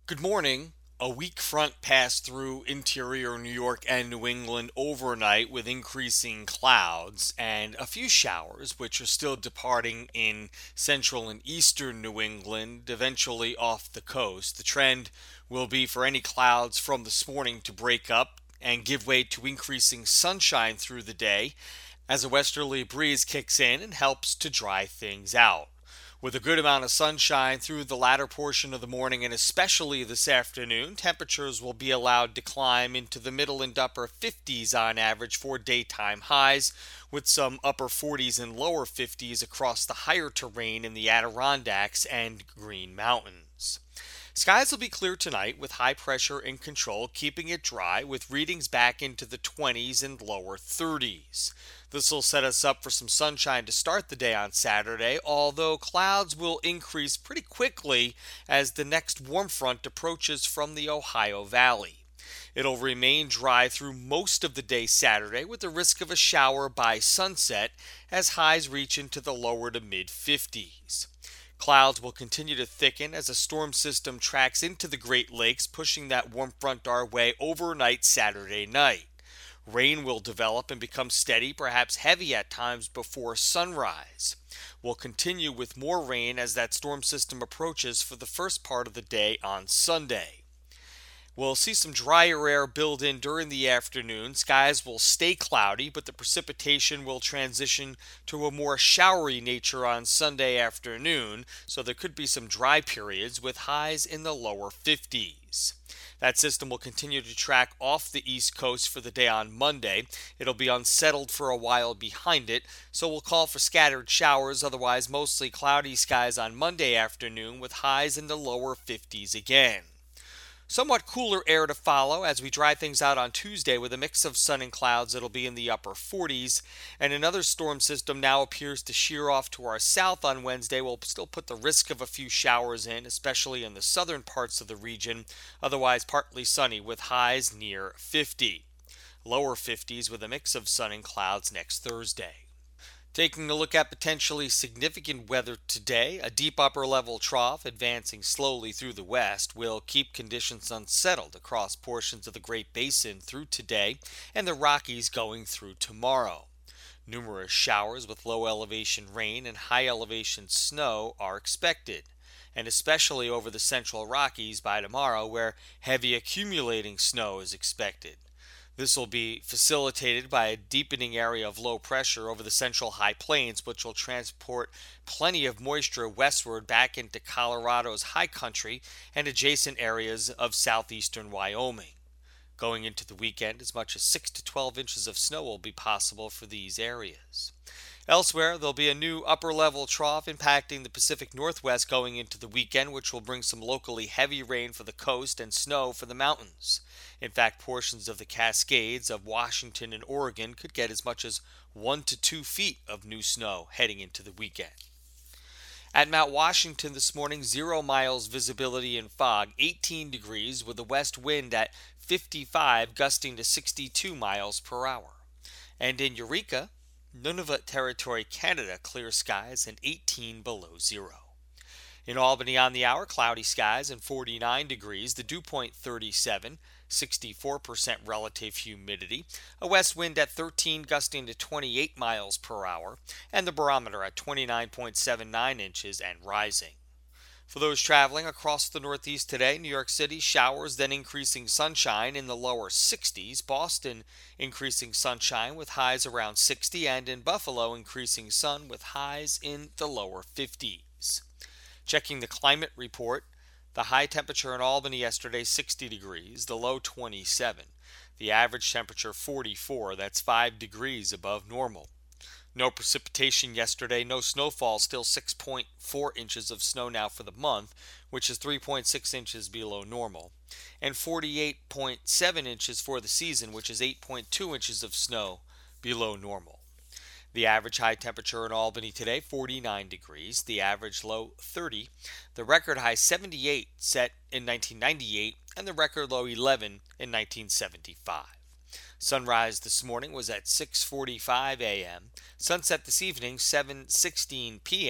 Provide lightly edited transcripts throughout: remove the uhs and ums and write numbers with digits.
Good morning. A weak front passed through interior New York and New England overnight with increasing clouds and a few showers, which are still departing in central and eastern New England, eventually off the coast. The trend will be for any clouds from this morning to break up and give way to increasing sunshine through the day as a westerly breeze kicks in and helps to dry things out. With a good amount of sunshine through the latter portion of the morning and especially this afternoon, temperatures will be allowed to climb into the middle and upper 50s on average for daytime highs, with some upper 40s and lower 50s across the higher terrain in the Adirondacks and Green Mountains. Skies will be clear tonight with high pressure in control, keeping it dry with readings back into the 20s and lower 30s. This will set us up for some sunshine to start the day on Saturday, although clouds will increase pretty quickly as the next warm front approaches from the Ohio Valley. It'll remain dry through most of the day Saturday with the risk of a shower by sunset as highs reach into the lower to mid 50s. Clouds will continue to thicken as a storm system tracks into the Great Lakes, pushing that warm front our way overnight Saturday night. Rain will develop and become steady, perhaps heavy at times before sunrise. We'll continue with more rain as that storm system approaches for the first part of the day on Sunday. We'll see some drier air build in during the afternoon. Skies will stay cloudy, but the precipitation will transition to a more showery nature on Sunday afternoon, so there could be some dry periods with highs in the lower 50s. That system will continue to track off the East Coast for the day on Monday. It'll be unsettled for a while behind it, so we'll call for scattered showers, otherwise mostly cloudy skies on Monday afternoon with highs in the lower 50s again. Somewhat cooler air to follow as we dry things out on Tuesday with a mix of sun and clouds that'll be in the upper 40s. And another storm system now appears to shear off to our south on Wednesday. Will still put the risk of a few showers in, especially in the southern parts of the region. Otherwise, partly sunny with highs near 50. Lower 50s with a mix of sun and clouds next Thursday. Taking a look at potentially significant weather today, a deep upper level trough advancing slowly through the west will keep conditions unsettled across portions of the Great Basin through today and the Rockies going through tomorrow. Numerous showers with low elevation rain and high elevation snow are expected, and especially over the central Rockies by tomorrow, where heavy accumulating snow is expected. This will be facilitated by a deepening area of low pressure over the central high plains, which will transport plenty of moisture westward back into Colorado's high country and adjacent areas of southeastern Wyoming. Going into the weekend, as much as 6 to 12 inches of snow will be possible for these areas. Elsewhere, there'll be a new upper level trough impacting the Pacific Northwest going into the weekend, which will bring some locally heavy rain for the coast and snow for the mountains. In fact, portions of the Cascades of Washington and Oregon could get as much as 1 to 2 feet of new snow heading into the weekend. At Mount Washington this morning, 0 miles visibility and fog, 18 degrees with a west wind at 55 gusting to 62 miles per hour. And in Eureka, Nunavut Territory, Canada, clear skies and 18 below zero. In Albany on the hour, cloudy skies and 49 degrees, the dew point 37, 64% relative humidity, a west wind at 13 gusting to 28 miles per hour, and the barometer at 29.79 inches and rising. For those traveling across the Northeast today, New York City showers, then increasing sunshine in the lower 60s. Boston increasing sunshine with highs around 60, and in Buffalo increasing sun with highs in the lower 50s. Checking the climate report, the high temperature in Albany yesterday 60 degrees, the low 27. The average temperature 44, that's 5 degrees above normal. No precipitation yesterday, no snowfall, still 6.4 inches of snow now for the month, which is 3.6 inches below normal, and 48.7 inches for the season, which is 8.2 inches of snow below normal. The average high temperature in Albany today, 49 degrees, the average low 30, the record high 78 set in 1998, and the record low 11 in 1975. Sunrise this morning was at 6:45 a.m. Sunset this evening 7:16 p.m.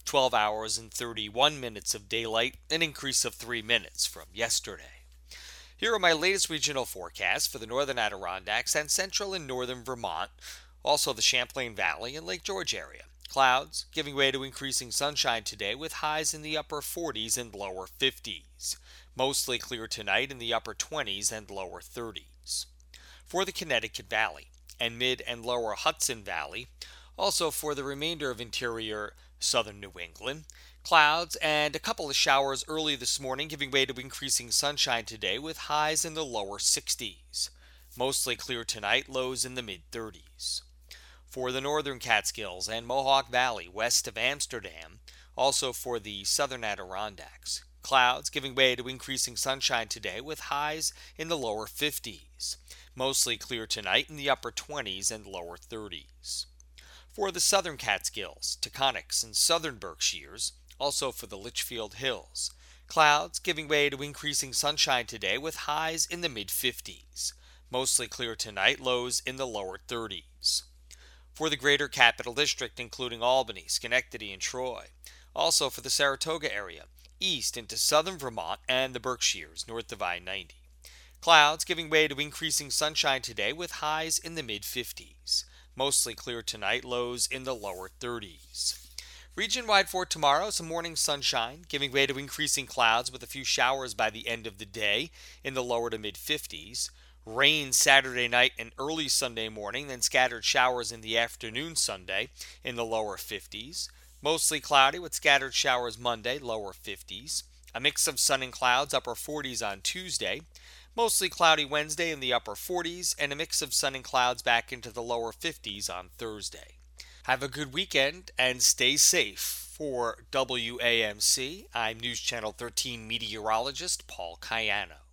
12 hours and 31 minutes of daylight, an increase of 3 minutes from yesterday. Here are my latest regional forecasts for the northern Adirondacks and central and northern Vermont, also the Champlain Valley and Lake George area. Clouds giving way to increasing sunshine today with highs in the upper 40s and lower 50s. Mostly clear tonight in the upper 20s and lower 30s. For the Connecticut Valley and mid and lower Hudson Valley, also for the remainder of interior southern New England, clouds and a couple of showers early this morning giving way to increasing sunshine today with highs in the lower 60s. Mostly clear tonight, lows in the mid 30s. For the northern Catskills and Mohawk Valley west of Amsterdam, also for the southern Adirondacks, clouds giving way to increasing sunshine today with highs in the lower 50s. Mostly clear tonight in the upper 20s and lower 30s. For the southern Catskills, Taconics, and southern Berkshires, also for the Litchfield Hills, clouds giving way to increasing sunshine today with highs in the mid-50s. Mostly clear tonight, lows in the lower 30s. For the greater Capital District, including Albany, Schenectady, and Troy, also for the Saratoga area, east into southern Vermont and the Berkshires, north of I-90. Clouds giving way to increasing sunshine today with highs in the mid-50s. Mostly clear tonight, lows in the lower 30s. Region-wide for tomorrow, some morning sunshine, giving way to increasing clouds with a few showers by the end of the day in the lower to mid-50s. Rain Saturday night and early Sunday morning, then scattered showers in the afternoon Sunday in the lower 50s. Mostly cloudy with scattered showers Monday, lower 50s. A mix of sun and clouds, upper 40s on Tuesday. Mostly cloudy Wednesday in the upper 40s, and a mix of sun and clouds back into the lower 50s on Thursday. Have a good weekend and stay safe. For WAMC, I'm News Channel 13 meteorologist Paul Cayano.